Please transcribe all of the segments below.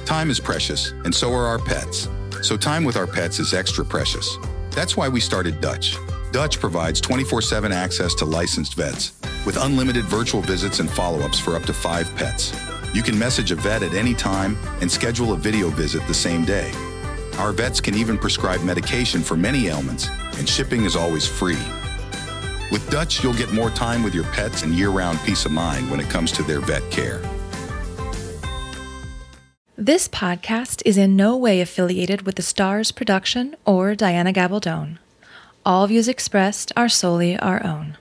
Time is precious, and so are our pets. So time with our pets is extra precious. That's why we started Dutch. Dutch provides 24/7 access to licensed vets with unlimited virtual visits and follow-ups for up to 5 pets. You can message a vet at any time and schedule a video visit the same day. Our vets can even prescribe medication for many ailments, and shipping is always free. With Dutch, you'll get more time with your pets and year-round peace of mind when it comes to their vet care. This podcast is in no way affiliated with the Stars production or Diana Gabaldon. All views expressed are solely our own.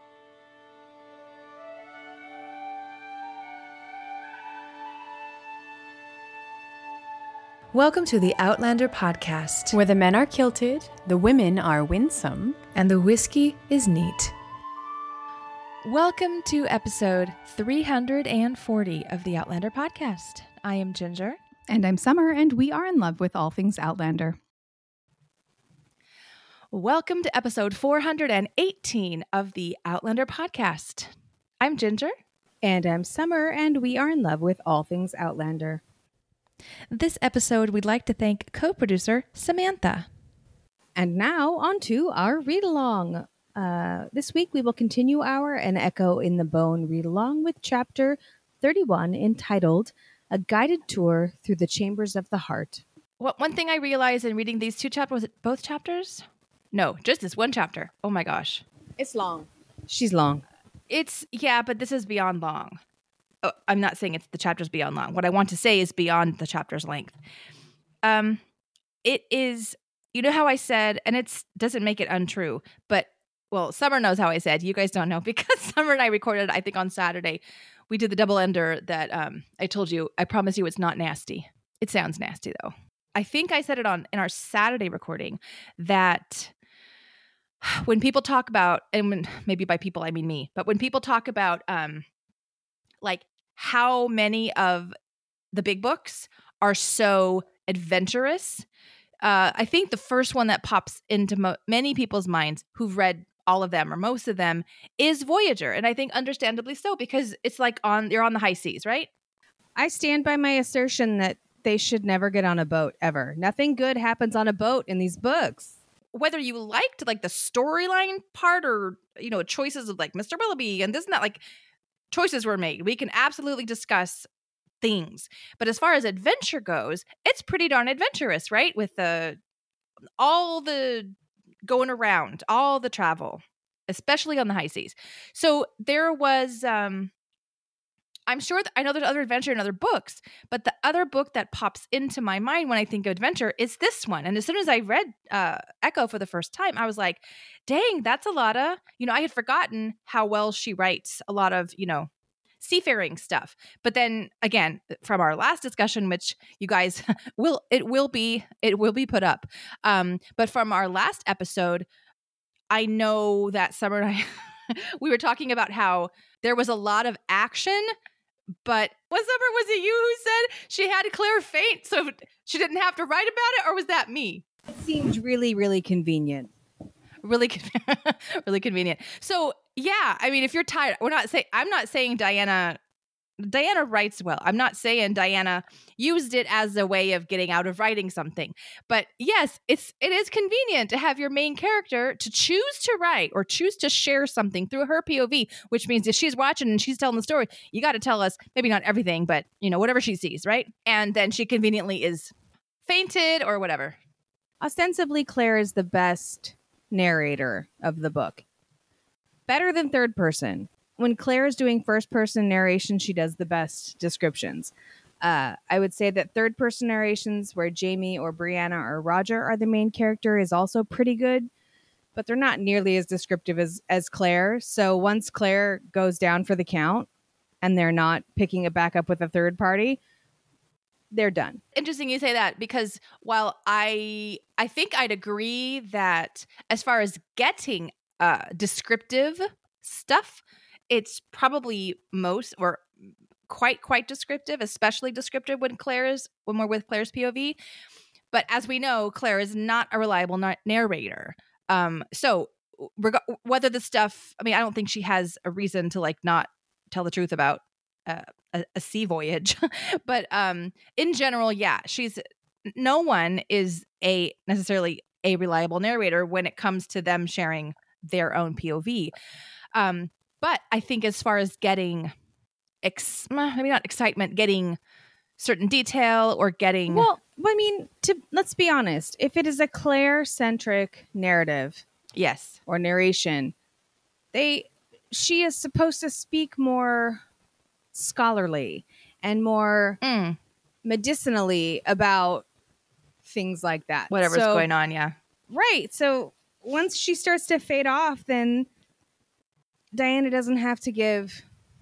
Welcome to the Outlander podcast, where the men are kilted, the women are winsome, and the whiskey is neat. Welcome to episode 340 of the Outlander podcast. I am Ginger. And I'm Summer, and we are in love with all things Outlander. Welcome to episode 418 of the Outlander podcast. I'm Ginger. And I'm Summer, and we are in love with all things Outlander. This episode, we'd like to thank co-producer Samantha. And now, on to our read-along. This week, we will continue our An Echo in the Bone read-along with Chapter 31, entitled A Guided Tour Through the Chambers of the Heart. One thing I realized in reading these two chapters, was it both chapters? No, just this one chapter. Oh my gosh. It's long. She's long. But this is beyond long. Oh, I'm not saying it's the chapters beyond long. What I want to say is beyond the chapter's length. It is, you know how I said, and it doesn't make it untrue, but, well, Summer knows how I said. You guys don't know because Summer and I recorded, I think on Saturday, we did the double ender that I told you, I promise you it's not nasty. It sounds nasty though. I think I said it in our Saturday recording that when people talk about, and maybe by people I mean me, but when people talk about like how many of the big books are so adventurous, I think the first one that pops into many people's minds who've read all of them or most of them is Voyager. And I think understandably so, because it's like you're on the high seas, right? I stand by my assertion that they should never get on a boat ever. Nothing good happens on a boat in these books. Whether you liked like the storyline part or, you know, choices of like Mr. Willoughby and this and that, like choices were made. We can absolutely discuss things. But as far as adventure goes, it's pretty darn adventurous, right? With all the going around, all the travel, especially on the high seas. So there was, I'm sure I know there's other adventure in other books, but the other book that pops into my mind when I think of adventure is this one. And as soon as I read Echo for the first time, I was like, dang, that's a lot of, I had forgotten how well she writes a lot of, seafaring stuff. But then again, from our last discussion, which you guys will be put up. But from our last episode, I know that Summer and I, we were talking about how there was a lot of action, but was it you who said she had Claire faint so she didn't have to write about it, or was that me? It seemed really, really convenient. Really convenient. So yeah, I mean, if you're tired, I'm not saying Diana writes well. I'm not saying Diana used it as a way of getting out of writing something. But yes, it is convenient to have your main character to choose to write or choose to share something through her POV, which means if she's watching and she's telling the story, you got to tell us maybe not everything, but whatever she sees, right? And then she conveniently is fainted or whatever. Ostensibly, Claire is the best narrator of the book. Better than third person. When Claire is doing first person narration, she does the best descriptions. I would say that third person narrations where Jamie or Brianna or Roger are the main character is also pretty good, but they're not nearly as descriptive as Claire. So once Claire goes down for the count and they're not picking it back up with a third party, they're done. Interesting you say that, because while I think I'd agree that as far as getting descriptive stuff, it's probably most or quite descriptive, especially descriptive when we're with Claire's POV. But as we know, Claire is not a reliable narrator. So whether the stuff, I mean, I don't think she has a reason to like not tell the truth about a sea voyage. But in general, yeah, no one is necessarily a reliable narrator when it comes to them sharing their own POV. But I think as far as getting maybe not excitement, getting certain detail or getting let's be honest, if it is a Claire-centric narrative, yes, or narration, she is supposed to speak more scholarly and more medicinally about things like that. Whatever's going on, yeah. Right. So once she starts to fade off, then Diana doesn't have to give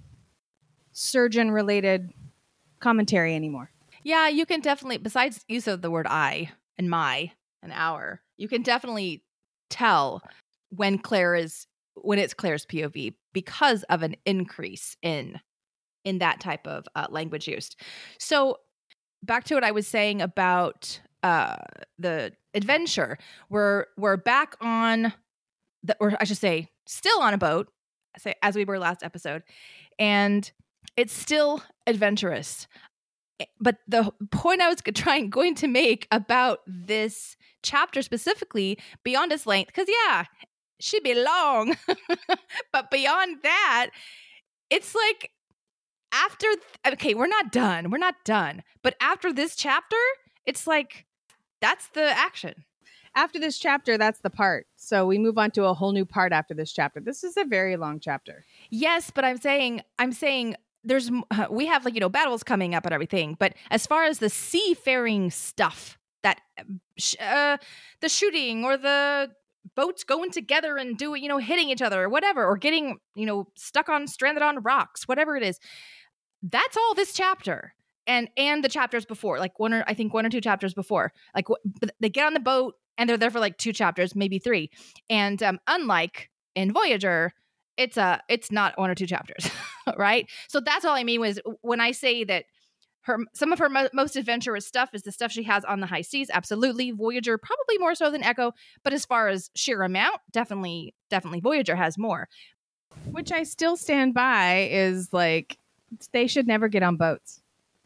surgeon-related commentary anymore. Yeah, you can definitely, besides use of the word I and my and our, you can definitely tell when it's Claire's POV because of an increase in that type of language used. So back to what I was saying about the adventure. We're back on or I should say, still on a boat, as we were last episode, and it's still adventurous. But the point I was going to make about this chapter specifically, beyond its length, because yeah, she'd be long, but beyond that, it's like okay, we're not done, but after this chapter, it's like that's the action. After this chapter, that's the part. So we move on to a whole new part after this chapter. This is a very long chapter. Yes, but I'm saying we have battles coming up and everything. But as far as the seafaring stuff, that the shooting or the boats going together and hitting each other or whatever, or getting stranded on rocks, whatever it is, that's all this chapter. And the chapters before, like one or two chapters before, like they get on the boat and they're there for like 2 chapters, maybe 3. And unlike in Voyager, it's not 1 or 2 chapters, right? So that's all I mean was when I say that some of her most adventurous stuff is the stuff she has on the high seas. Absolutely, Voyager probably more so than Echo, but as far as sheer amount, definitely Voyager has more. Which I still stand by is like they should never get on boats.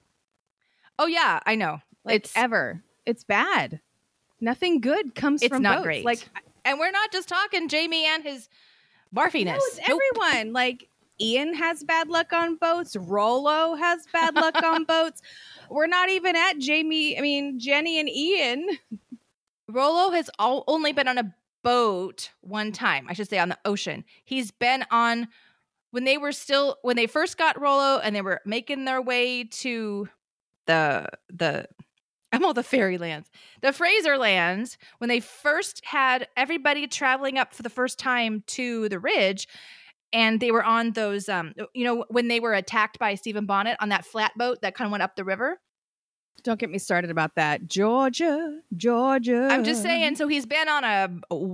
Oh yeah, I know. It's bad. Nothing good comes from boats. It's not great. And we're not just talking Jamie and his barfiness. No, it's everyone. Like Ian has bad luck on boats. Rollo has bad luck on boats. We're not even at Jenny and Ian. Rollo has only been on a boat one time. I should say on the ocean. He's been on when they first got Rollo and they were making their way to the Fairylands, the Fraserlands, when they first had everybody traveling up for the first time to the Ridge, and they were on those, when they were attacked by Stephen Bonnet on that flatboat that kind of went up the river. Don't get me started about that. Georgia. I'm just saying, so he's been on a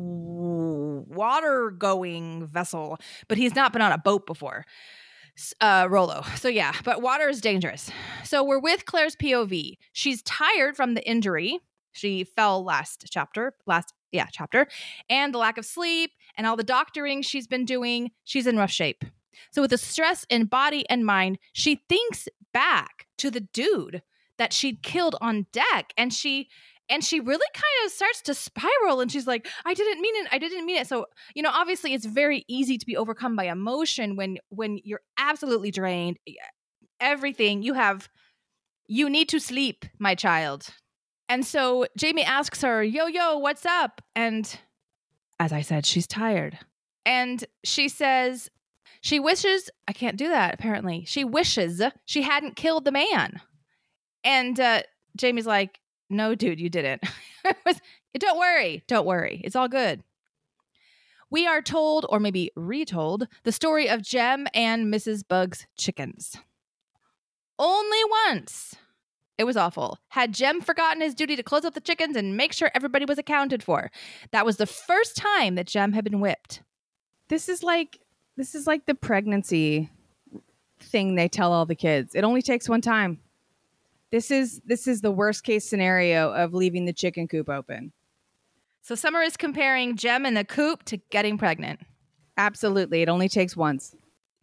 water-going vessel, but he's not been on a boat before. Rollo. So yeah, but water is dangerous. So we're with Claire's POV. She's tired from the injury. She fell last chapter, and the lack of sleep and all the doctoring she's been doing. She's in rough shape. So with the stress in body and mind, she thinks back to the dude that she'd killed on deck, and she really kind of starts to spiral, and she's like, I didn't mean it. So, obviously it's very easy to be overcome by emotion when you're absolutely drained. Everything you need to sleep, my child. And so Jamie asks her, yo, what's up? And as I said, she's tired. And she says she wishes, I can't do that apparently. She wishes she hadn't killed the man. And Jamie's like, no, dude, you didn't. Don't worry. It's all good. We are told, or maybe retold, the story of Jem and Mrs. Bug's chickens. Only once. It was awful. Had Jem forgotten his duty to close up the chickens and make sure everybody was accounted for. That was the first time that Jem had been whipped. This is like the pregnancy thing they tell all the kids. It only takes one time. This is the worst case scenario of leaving the chicken coop open. So Summer is comparing Jem in the coop to getting pregnant. Absolutely. It only takes once.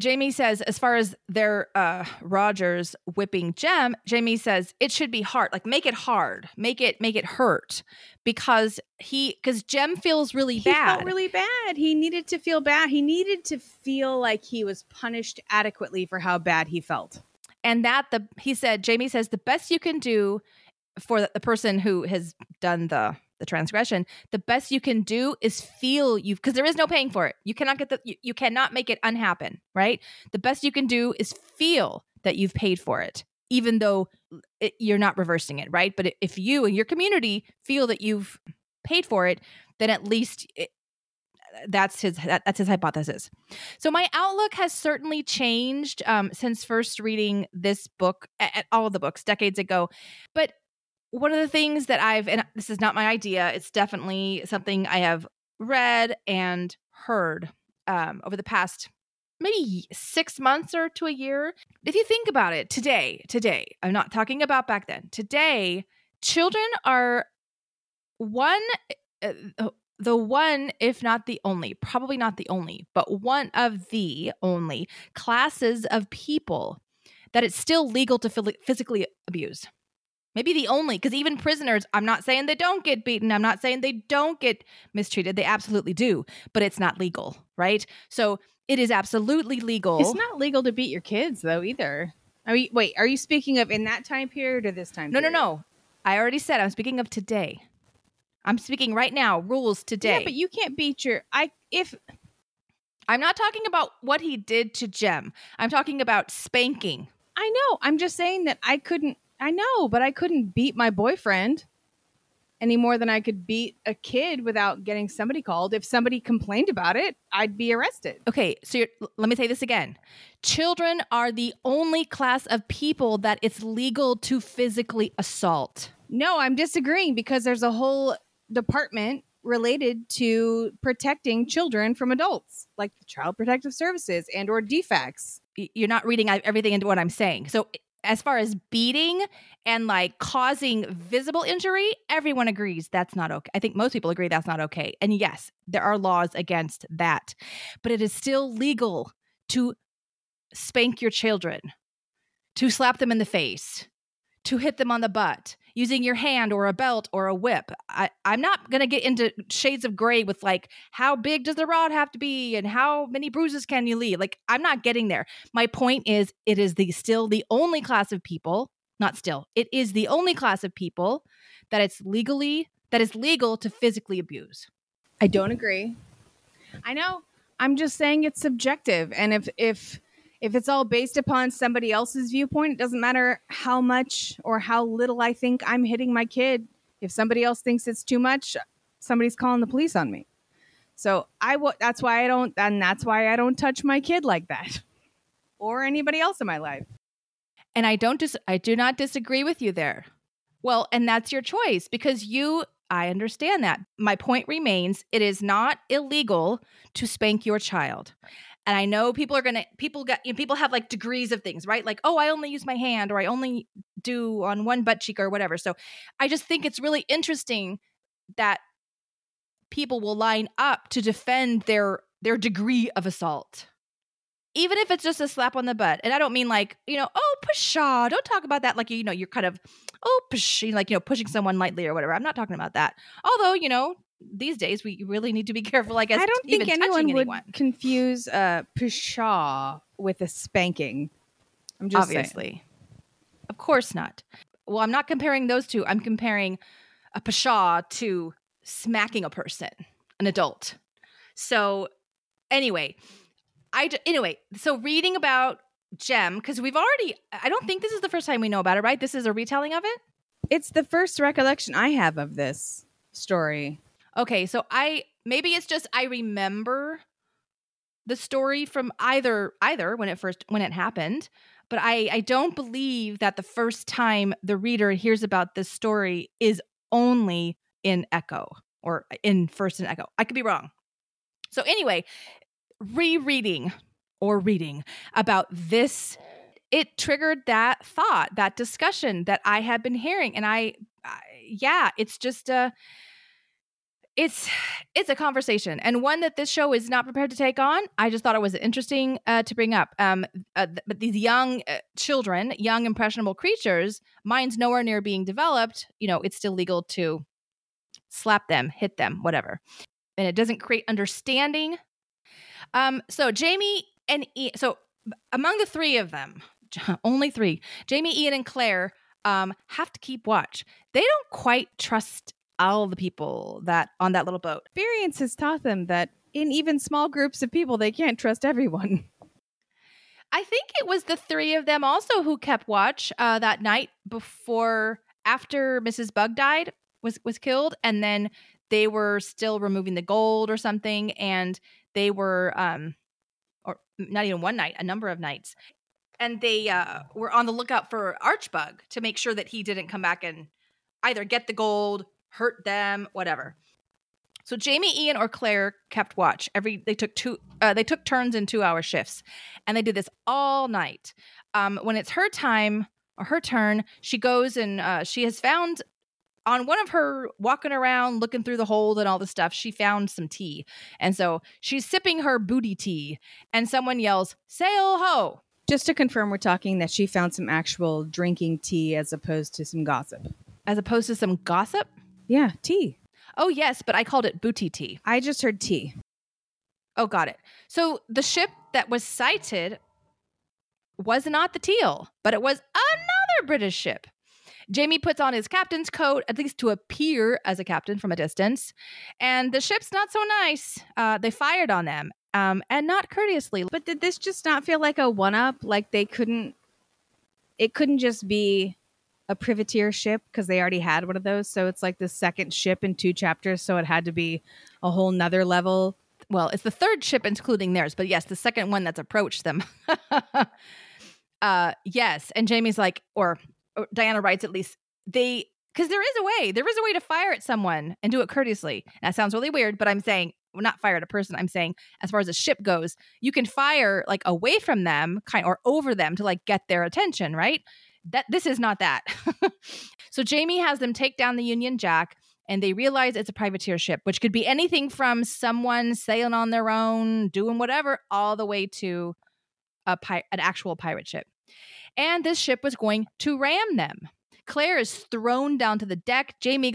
Jamie says, as far as their Rogers whipping Jem, Jamie says it should be hard. Like, make it hard, make it hurt, because Jem feels really bad. He felt really bad. He needed to feel bad. He needed to feel like he was punished adequately for how bad he felt. And Jamie says the best you can do for the person who has done the transgression, the best you can do is feel because there is no paying for it. You cannot you cannot make it unhappen, right? The best you can do is feel that you've paid for it, even though you're not reversing it, right? But if you and your community feel that you've paid for it, then at least that's his hypothesis. So my outlook has certainly changed since first reading this book, all of the books decades ago. But one of the things that and this is not my idea, it's definitely something I have read and heard over the past maybe 6 months or to a year. If you think about it, today, I'm not talking about back then. Today, children are the one, if not the only, probably not the only, but one of the only classes of people that it's still legal to physically abuse. Maybe the only, because even prisoners, I'm not saying they don't get beaten. I'm not saying they don't get mistreated. They absolutely do, but it's not legal, right? So it is absolutely legal. It's not legal to beat your kids, though, either. I mean, wait, are you speaking of in that time period or this time period? No. I already said I'm speaking of today. I'm speaking right now, rules today. Yeah, but you can't beat I'm not talking about what he did to Jem. I'm talking about spanking. I know. I'm just saying that I couldn't beat my boyfriend any more than I could beat a kid without getting somebody called. If somebody complained about it, I'd be arrested. Okay, so let me say this again. Children are the only class of people that it's legal to physically assault. No, I'm disagreeing because there's a whole department related to protecting children from adults, like the Child Protective Services and or DFACS. You're not reading everything into what I'm saying. So as far as beating and like causing visible injury, everyone agrees that's not okay. I think most people agree that's not okay. And yes, there are laws against that, but it is still legal to spank your children, to slap them in the face, to hit them on the butt, using your hand or a belt or a whip. I'm not going to get into shades of gray with like, how big does the rod have to be and how many bruises can you leave? Like, I'm not getting there. My point is, it is still the only class of people, it is the only class of people that is legal to physically abuse. I don't agree. I know. I'm just saying it's subjective. And if it's all based upon somebody else's viewpoint, it doesn't matter how much or how little I think I'm hitting my kid. If somebody else thinks it's too much, somebody's calling the police on me. So that's why I don't touch my kid like that or anybody else in my life. And I do not disagree with you there. Well, and that's your choice because I understand that. My point remains, it is not illegal to spank your child. And I know people have like degrees of things, right? Like, oh, I only use my hand or I only do on one butt cheek or whatever. So I just think it's really interesting that people will line up to defend their degree of assault. Even if it's just a slap on the butt. And I don't mean like, oh, pshaw, don't talk about that like, you're kind of, oh, psh, like, pushing someone lightly or whatever. I'm not talking about that. Although, these days we really need to be careful, I guess. I don't think anyone would confuse pshaw with a spanking. I'm just obviously saying. Of course not. Well, I'm not comparing those two. I'm comparing a pshaw to smacking a person, an adult. So anyway, so reading about Jem, because I don't think this is the first time we know about it, right? This is a retelling of it? It's the first recollection I have of this story. Okay, so maybe it's just I remember the story from either when it happened, but I don't believe that the first time the reader hears about this story is only in Echo or in First and Echo. I could be wrong. So anyway, rereading or reading about this, it triggered that thought, that discussion that I had been hearing, and it's just it's a conversation, and one that this show is not prepared to take on. I just thought it was interesting to bring up. But these young children, young impressionable creatures, minds nowhere near being developed. It's still legal to slap them, hit them, whatever, and it doesn't create understanding. So Jamie and so among the three of them, only three, Jamie, Ian, and Claire have to keep watch. They don't quite trust all the people that on that little boat. Experience has taught them that in even small groups of people, they can't trust everyone. I think it was the three of them also who kept watch that night after Mrs. Bug died, was killed, and then they were still removing the gold or something, and they were, or not even one night, a number of nights, and they were on the lookout for Archbug to make sure that he didn't come back and either get the gold, hurt them, whatever. So Jamie, Ian, or Claire kept watch. They took turns in 2-hour shifts, and they did this all night. When it's her time or her turn, she goes and she has found on one of her walking around, looking through the hold and all the stuff, she found some tea, and so she's sipping her booty tea, and someone yells, "Sail ho!" Just to confirm, we're talking that she found some actual drinking tea as opposed to some gossip. As opposed to some gossip? Yeah, tea. Oh, yes, but I called it booty tea. I just heard tea. Oh, got it. So the ship that was sighted was not the Teal, but it was another British ship. Jamie puts on his captain's coat, at least to appear as a captain from a distance, and the ship's not so nice. They fired on them, and not courteously. But did this just not feel like a one-up? Like it couldn't just be a privateer ship because they already had one of those. So it's like the second ship in 2 chapters. So it had to be a whole nother level. Well, it's the third ship including theirs, but yes, the second one that's approached them. Yes. And Jamie's like, or Diana writes at least, because there is a way to fire at someone and do it courteously. And that sounds really weird, but I'm saying, well, not fire at a person. I'm saying as far as a ship goes, you can fire like away from them or over them to like get their attention, right? This is not that. So Jamie has them take down the Union Jack, and they realize it's a privateer ship, which could be anything from someone sailing on their own, doing whatever, all the way to an actual pirate ship. And this ship was going to ram them. Claire is thrown down to the deck. Jamie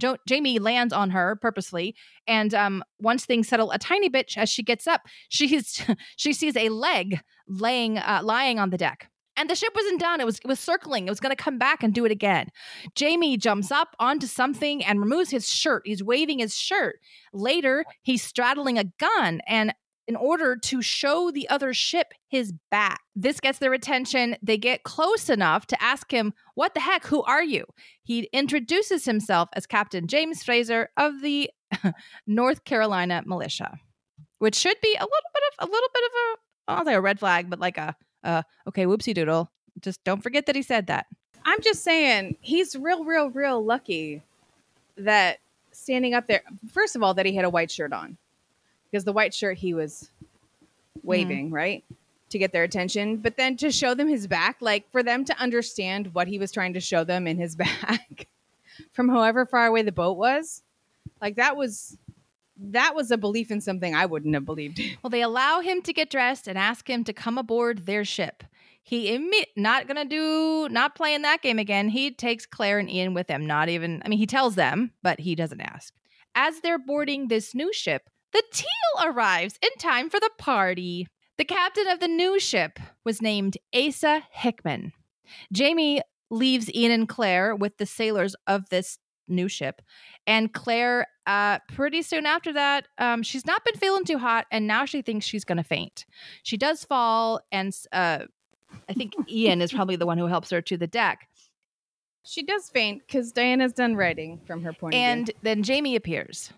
lands on her purposely, and once things settle a tiny bit, as she gets up, she sees a leg lying on the deck. And the ship wasn't done. It was circling. It was going to come back and do it again. Jamie jumps up onto something and removes his shirt. He's waving his shirt. Later, he's straddling a gun, and in order to show the other ship his back. This gets their attention. They get close enough to ask him, "What the heck? Who are you?" He introduces himself as Captain James Fraser of the North Carolina Militia, which should be a little bit of a, I don't say a red flag, but like okay, whoopsie doodle. Just don't forget that he said that. I'm just saying he's real lucky that standing up there, first of all, that he had a white shirt on. Because the white shirt he was waving, right? To get their attention. But then to show them his back, like for them to understand what he was trying to show them in his back from however far away the boat was, like that was a belief in something I wouldn't have believed in. Well, they allow him to get dressed and ask him to come aboard their ship. He not playing that game again. He takes Claire and Ian with him. He tells them, but he doesn't ask. As they're boarding this new ship, the Teal arrives in time for the party. The captain of the new ship was named Asa Hickman. Jamie leaves Ian and Claire with the sailors of this new ship. And Claire, pretty soon after that, she's not been feeling too hot, and now she thinks she's going to faint. She does fall, and I think Ian is probably the one who helps her to the deck. She does faint because Diana's done writing from her point of view. And then Jamie appears.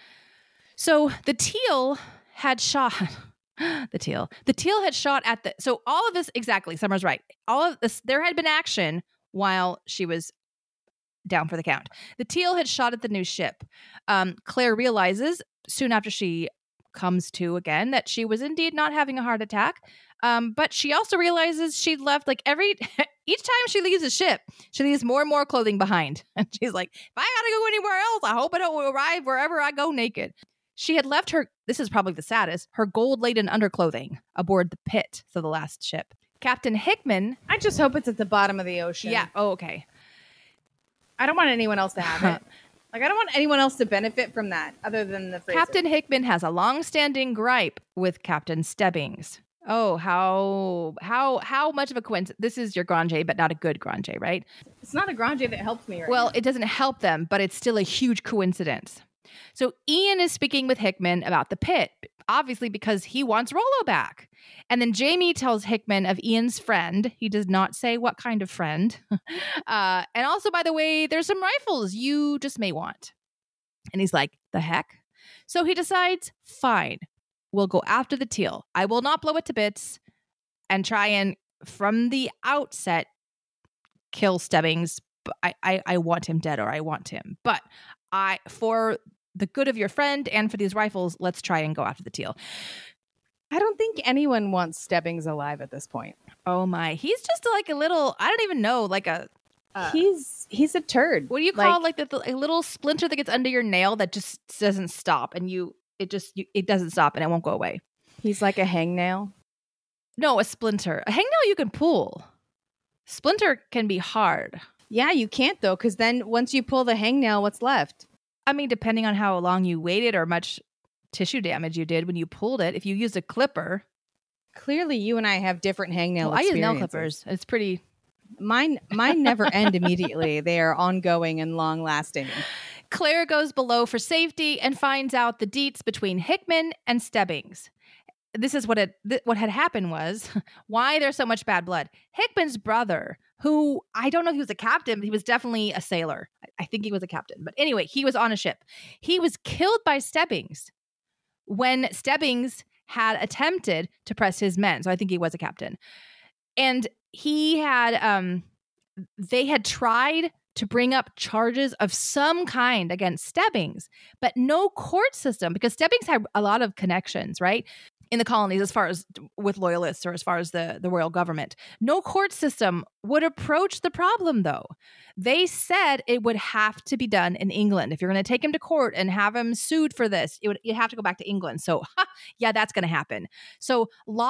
So the Teal had shot at so all of this, exactly, Summer's right. All of this, there had been action while she was down for the count. The Teal had shot at the new ship. Claire realizes soon after she comes to again that she was indeed not having a heart attack. But she also realizes she'd left like each time she leaves a ship, she leaves more and more clothing behind. And she's like, if I gotta go anywhere else, I hope I don't arrive wherever I go naked. She had left this is probably the saddest, her gold-laden underclothing aboard the Pitt, so the last ship. Captain Hickman. I just hope it's at the bottom of the ocean. Yeah. Oh, okay. I don't want anyone else to have it. Like, I don't want anyone else to benefit from that other than the Fraser. Captain Hickman has a long-standing gripe with Captain Stebbings. Oh, how much of a coincidence. This is your Granger, but not a good Granger, right? It's not a Granger that helps me right Well, now. it doesn't help them, but it's still a huge coincidence. So Ian is speaking with Hickman about the Pitt, obviously because he wants Rollo back. And then Jamie tells Hickman of Ian's friend. He does not say what kind of friend. And also, by the way, there's some rifles you just may want. And he's like, the heck? So he decides, fine, we'll go after the Teal. I will not blow it to bits and try and, from the outset, kill Stebbings. I want him dead, or I want him. But for the good of your friend and for these rifles, let's try and go after the Teal. I don't think anyone wants Stebbings alive at this point. Oh my. He's just like a little, I don't even know, like a... he's a turd. What do you call like a little splinter that gets under your nail that just doesn't stop, and it doesn't stop and it won't go away. He's like a hangnail. No, a splinter. A hangnail you can pull. Splinter can be hard. Yeah, you can't though, because then once you pull the hangnail, what's left? I mean, depending on how long you waited or much tissue damage you did when you pulled it. If you used a clipper. Clearly, you and I have different hangnail I use nail experiences. clippers. It's pretty... Mine never end immediately. They are ongoing and long lasting. Claire goes below for safety and finds out the deets between Hickman and Stebbings. This is what had happened was why there's so much bad blood. Hickman's brother, who I don't know if he was a captain, but he was definitely a sailor. I think he was a captain. But anyway, he was on a ship. He was killed by Stebbings when Stebbings had attempted to press his men. So I think he was a captain. And he had, they had tried to bring up charges of some kind against Stebbings, but no court system, because Stebbings had a lot of connections, right? In the colonies, as far as with loyalists or as far as the royal government. No court system would approach the problem, though. They said it would have to be done in England. If you're going to take him to court and have him sued for this, you have to go back to England. So, yeah, that's going to happen. So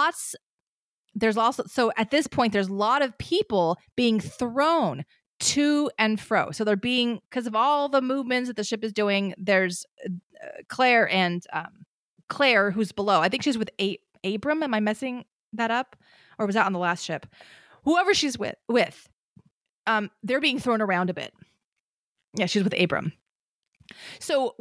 at this point, there's a lot of people being thrown to and fro. So they're being, because of all the movements that the ship is doing, there's Claire and Claire, who's below. I think she's with Abram. Am I messing that up? Or was that on the last ship? Whoever she's with, they're being thrown around a bit. Yeah, she's with Abram. So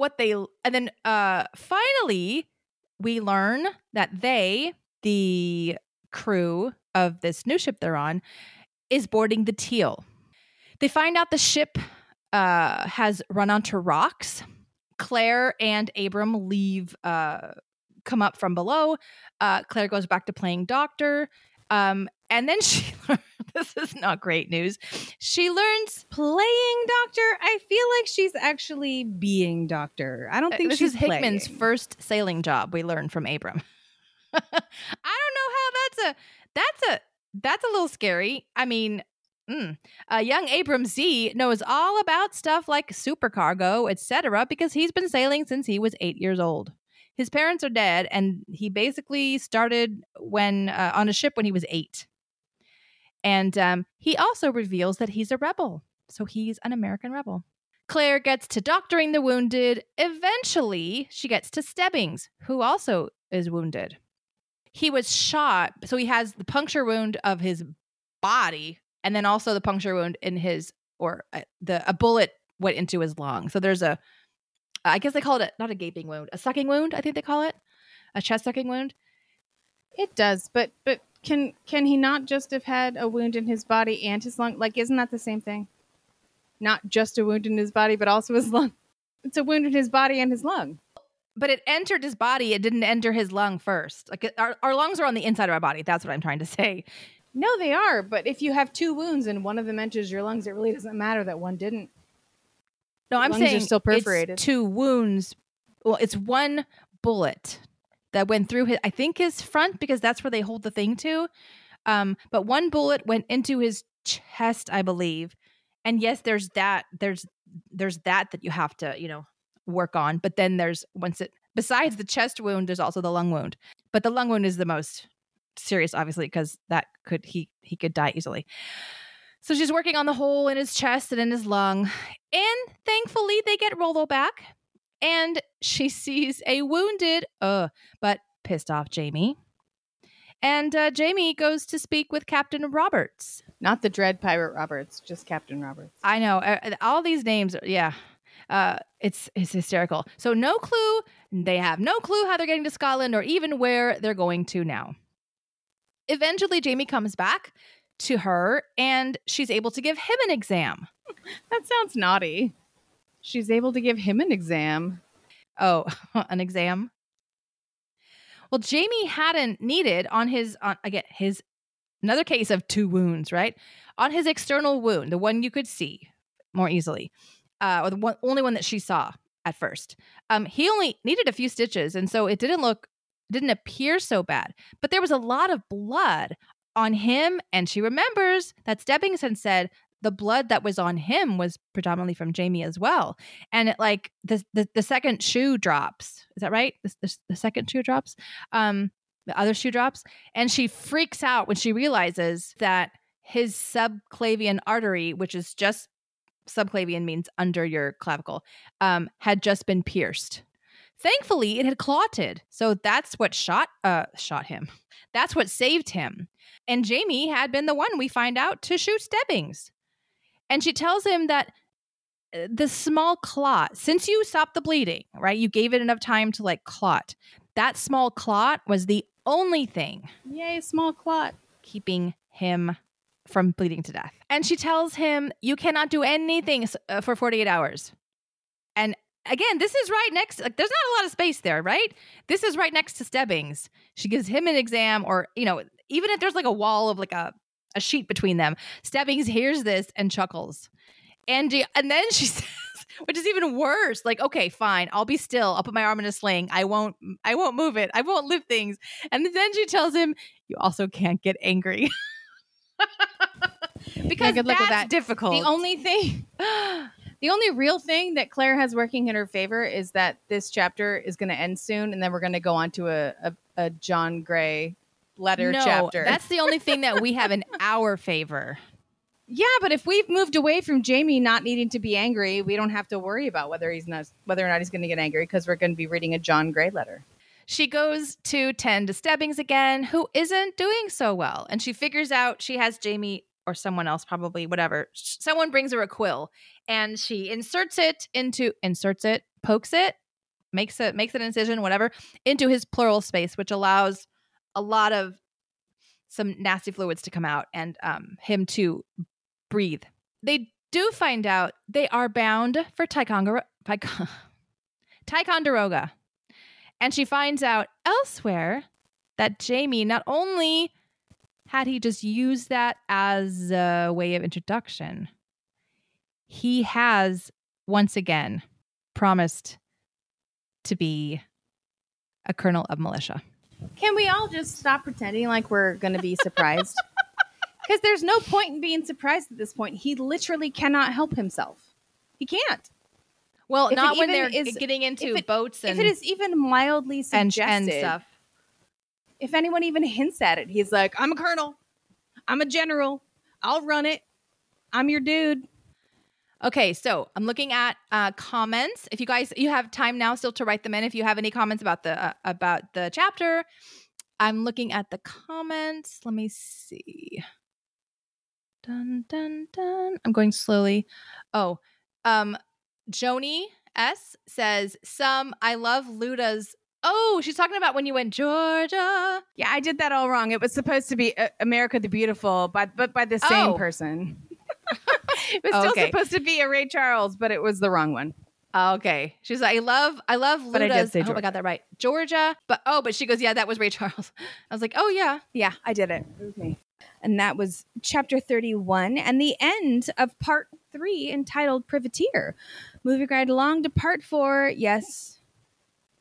finally, we learn that the crew of this new ship they're on, is boarding the Teal. They find out the ship has run onto rocks. Claire and Abram come up from below. Claire goes back to playing doctor. And then she learns, this is not great news. She learns playing doctor. I feel like she's actually being doctor. I don't think this she's is Hickman's playing. first sailing job. We learned from Abram. I don't know how that's a little scary. I mean, young Abram Z knows all about stuff like supercargo, etc., because he's been sailing since he was 8 years old. His parents are dead, and he basically started when on a ship when he was 8. And he also reveals that he's a rebel, so he's an American rebel. Claire gets to doctoring the wounded. Eventually, she gets to Stebbings, who also is wounded. He was shot, so he has the puncture wound of his body, and then also the puncture wound in his, a bullet went into his lung. So there's I guess they call it not a gaping wound, a sucking wound. I think they call it a chest sucking wound. It does, but can he not just have had a wound in his body and his lung? Like, isn't that the same thing? Not just a wound in his body, but also his lung. It's a wound in his body and his lung. But it entered his body. It didn't enter his lung first. Like our lungs are on the inside of our body. That's what I'm trying to say. No, they are. But if you have 2 wounds and one of them enters your lungs, it really doesn't matter that one didn't. No, I'm lungs saying are still perforated. It's 2 wounds. Well, it's 1 bullet that went through his front, because that's where they hold the thing to. But one bullet went into his chest, I believe. And yes, there's that you have to, work on. But then besides the chest wound, there's also the lung wound. But the lung wound is the most serious, obviously, because he could die easily. So she's working on the hole in his chest and in his lung. And thankfully, they get Rollo back. And she sees a wounded, but pissed off Jamie. And Jamie goes to speak with Captain Roberts. Not the Dread Pirate Roberts, just Captain Roberts. I know. All these names, yeah. It's hysterical. So no clue. They have no clue how they're getting to Scotland or even where they're going to now. Eventually, Jamie comes back to her and she's able to give him an exam. That sounds naughty. She's able to give him an exam. Oh, an exam? Well, Jamie hadn't needed on his another case of 2 wounds, right? On his external wound, the one you could see more easily, or the only one that she saw at first. He only needed a few stitches, and so it didn't appear so bad. But there was a lot of blood on him, and she remembers that Stebbings had said the blood that was on him was predominantly from Jamie as well. And the second shoe drops. Is that right? The second shoe drops? The other shoe drops. And she freaks out when she realizes that his subclavian artery, which is just subclavian means under your clavicle, had just been pierced. Thankfully, it had clotted. So that's what shot him. That's what saved him. And Jamie had been the one, we find out, to shoot Stebbings. And she tells him that the small clot, since you stopped the bleeding, right? You gave it enough time to clot. That small clot was the only thing. Yay, small clot. Keeping him from bleeding to death. And she tells him, you cannot do anything for 48 hours. And again, this is right next, there's not a lot of space there, right? This is right next to Stebbings. She gives him an exam, or, even if there's a wall of a sheet between them, Stebbings hears this and chuckles. And then she says, which is even worse, okay, fine, I'll be still. I'll put my arm in a sling. I won't move it. I won't lift things. And then she tells him, you also can't get angry. Because good luck with that. Difficult. The only real thing that Claire has working in her favor is that this chapter is going to end soon, and then we're going to go on to a John Gray letter chapter. That's the only thing that we have in our favor. Yeah, but if we've moved away from Jamie not needing to be angry, we don't have to worry about whether or not he's going to get angry, because we're going to be reading a John Gray letter. She goes to tend to Stebbings again, who isn't doing so well. And she figures out she has Jamie, or someone else, probably, whatever. Someone brings her a quill, and she pokes it, makes an incision, whatever, into his pleural space, which allows a lot of some nasty fluids to come out and him to breathe. They do find out they are bound for Ticonderoga. And she finds out elsewhere that Jamie, not only had he just used that as a way of introduction, he has once again promised to be a colonel of militia. Can we all just stop pretending like we're going to be surprised? Because there's no point in being surprised at this point. He literally cannot help himself. He can't. Well, not when they're getting into boats and... If it is even mildly suggested... And stuff. If anyone even hints at it, he's like, I'm a colonel. I'm a general. I'll run it. I'm your dude. Okay, so I'm looking at comments. If you have time now still to write them in. If you have any comments about the chapter, I'm looking at the comments. Let me see. Dun, dun, dun. I'm going slowly. Oh, Joni S says, I love Luda's. Oh, she's talking about when you went Georgia. Yeah, I did that all wrong. It was supposed to be America the Beautiful, but by the same person. It was still supposed to be a Ray Charles, but it was the wrong one. Okay. She's like, I love Luda's. But I did say I hope I got that right. Georgia. But she goes, yeah, that was Ray Charles. I was like, oh, yeah. Yeah, I did it. Okay. And that was chapter 31 and the end of part 3 entitled Privateer. Moving right along to part 4. Yes,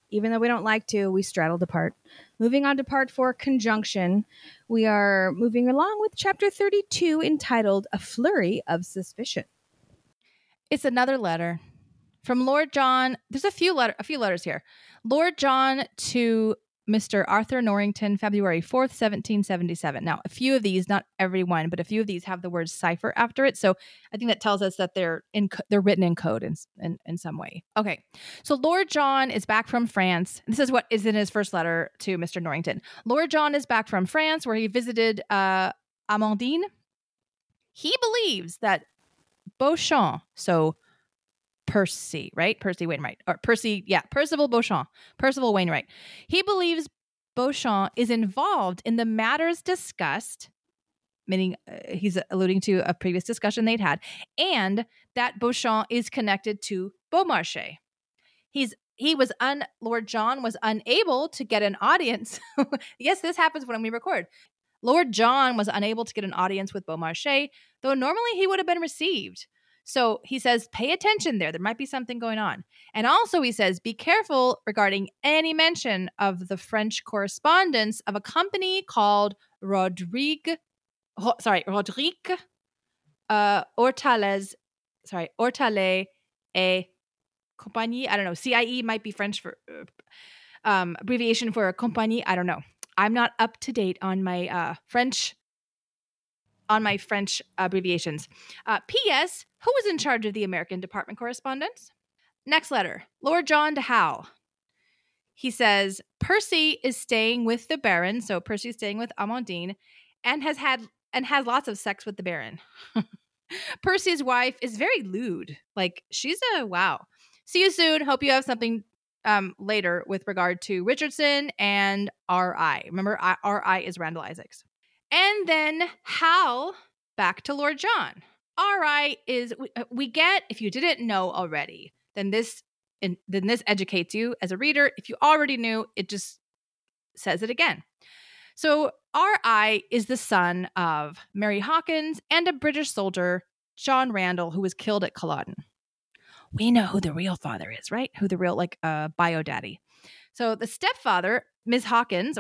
Even though we don't like to, we straddle to part. Moving on to part 4, conjunction. We are moving along with chapter 32 entitled A Flurry of Suspicion. It's another letter from Lord John. There's a few letters here. Lord John to Mr. Arthur Norrington, February 4th, 1777. Now, a few of these, not every one, but a few of these have the word cipher after it. So I think that tells us that they're written in code in some way. Okay. So Lord John is back from France. This is what is in his first letter to Mr. Norrington. Lord John is back from France where he visited Amandine. He believes that Beauchamp, so Percy, right? Percy Wainwright. Or Percy, yeah, Percival Beauchamp. Percival Wainwright. He believes Beauchamp is involved in the matters discussed, meaning he's alluding to a previous discussion they'd had, and that Beauchamp is connected to Beaumarchais. Lord John was unable to get an audience. Yes, this happens when we record. Lord John was unable to get an audience with Beaumarchais, though normally he would have been received. So he says, pay attention there. There might be something going on. And also he says, be careful regarding any mention of the French correspondence of a company called Hortalez et Compagnie. I don't know. CIE might be French for abbreviation for a compagnie. I don't know. I'm not up to date on my French abbreviations. P.S. Who was in charge of the American department correspondence? Next letter. Lord John to Hal. He says, Percy is staying with the Baron, so Percy's staying with Amandine, and has lots of sex with the Baron. Percy's wife is very lewd. Like, she's a wow. See you soon. Hope you have something later with regard to Richardson and R.I. Remember, R.I. is Randall Isaacs. And then Hal back to Lord John. R.I. is, we get, if you didn't know already, then this educates you as a reader. If you already knew, it just says it again. So R.I. is the son of Mary Hawkins and a British soldier, John Randall, who was killed at Culloden. We know who the real father is, right? Who the real, bio daddy. So the stepfather, Miss Hawkins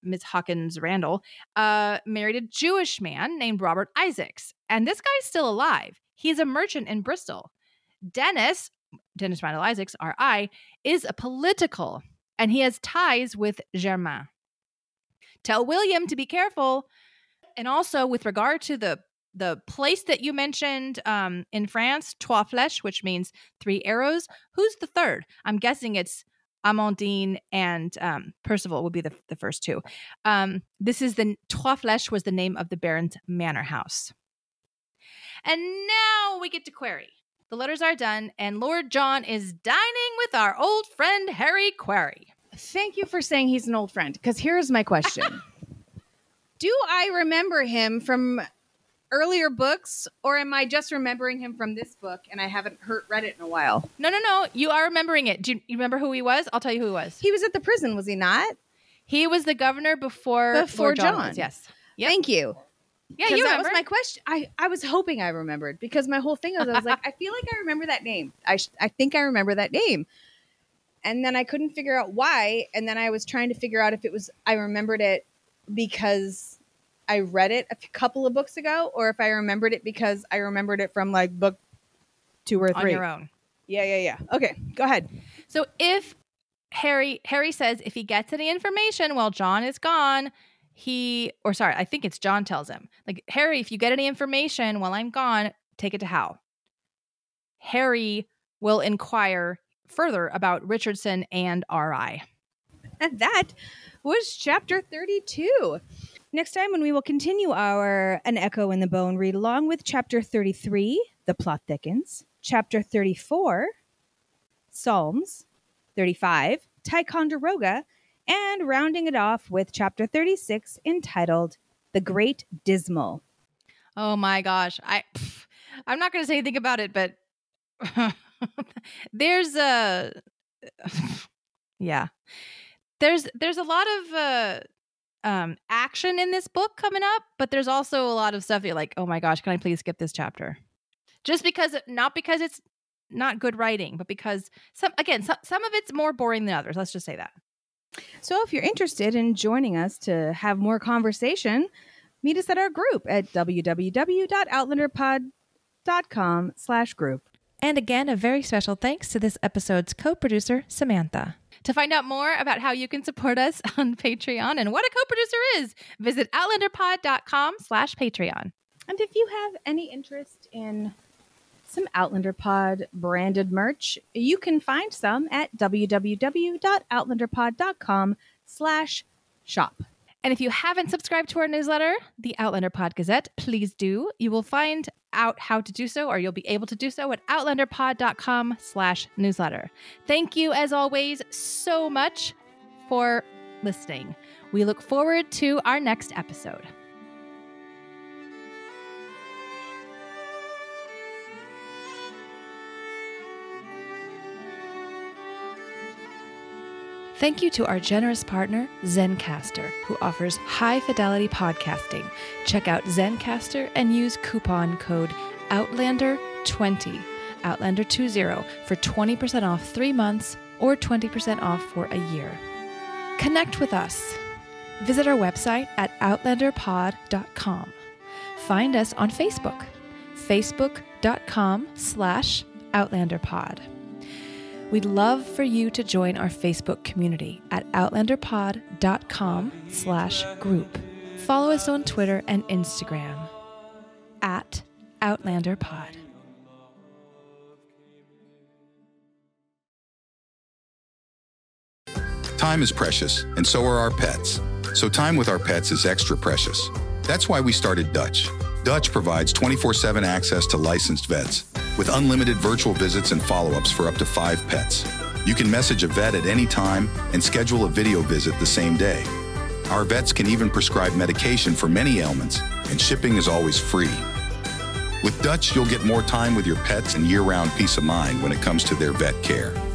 Randall, married a Jewish man named Robert Isaacs. And this guy's still alive. He's a merchant in Bristol. Dennis Randall Isaacs, R.I., is a political, and he has ties with Germain. Tell William to be careful. And also with regard to the place that you mentioned in France, Trois Flèches, which means 3 arrows. Who's the third? I'm guessing it's Amandine and Percival would be the first 2. This is Trois Flèches was the name of the Baron's manor house. And now we get to Query. The letters are done, and Lord John is dining with our old friend Harry Query. Thank you for saying he's an old friend, because here's my question. Do I remember him from earlier books, or am I just remembering him from this book and I haven't read it in a while? No. You are remembering it. Do you remember who he was? I'll tell you who he was. He was at the prison, was he not? He was the governor before Lord John was, yes. Yep. Thank you. Yeah, you that remember. was my question. I was hoping I remembered, because my whole thing was, I was like, I feel like I remember that name. I think I remember that name. And then I couldn't figure out why. And then I was trying to figure out if it was, I remembered it because I read it a couple of books ago, or if I remembered it because I remembered it from book 2 or 3. On your own. Yeah. Okay, go ahead. So if Harry says if he gets any information while John is gone, I think it's John tells him, Harry, if you get any information while I'm gone, take it to Hal. Harry will inquire further about Richardson and R.I. And that was chapter 32. Next time, when we will continue our An Echo in the Bone read along with chapter 33, The Plot Thickens, chapter 34, Psalms, 35, Ticonderoga, and rounding it off with chapter 36 entitled The Great Dismal. Oh my gosh. I'm not going to say anything about it, but there's a lot of action in this book coming up, but there's also a lot of stuff you're like, oh my gosh, can I please skip this chapter? Not because it's not good writing, but because some of it's more boring than others. Let's just say that. So if you're interested in joining us to have more conversation, meet us at our group at www.outlanderpod.com/group. And again, a very special thanks to this episode's co-producer, Samantha. To find out more about how you can support us on Patreon and what a co-producer is, visit outlanderpod.com/Patreon. And if you have any interest in some Outlander Pod branded merch, you can find some at www.outlanderpod.com/shop. And if you haven't subscribed to our newsletter, the Outlander Pod Gazette, please do. You will find out how to do so, or you'll be able to do so at outlanderpod.com/newsletter. Thank you, as always, so much for listening. We look forward to our next episode. Thank you to our generous partner, Zencastr, who offers high-fidelity podcasting. Check out Zencastr and use coupon code OUTLANDER20, OUTLANDER20, for 20% off 3 months or 20% off for a year. Connect with us. Visit our website at outlanderpod.com. Find us on Facebook, facebook.com/outlanderpod. We'd love for you to join our Facebook community at outlanderpod.com/group. Follow us on Twitter and Instagram at OutlanderPod. Time is precious, and so are our pets. So time with our pets is extra precious. That's why we started Dutch. Dutch provides 24/7 access to licensed vets with unlimited virtual visits and follow-ups for up to 5 pets. You can message a vet at any time and schedule a video visit the same day. Our vets can even prescribe medication for many ailments, and shipping is always free. With Dutch, you'll get more time with your pets and year-round peace of mind when it comes to their vet care.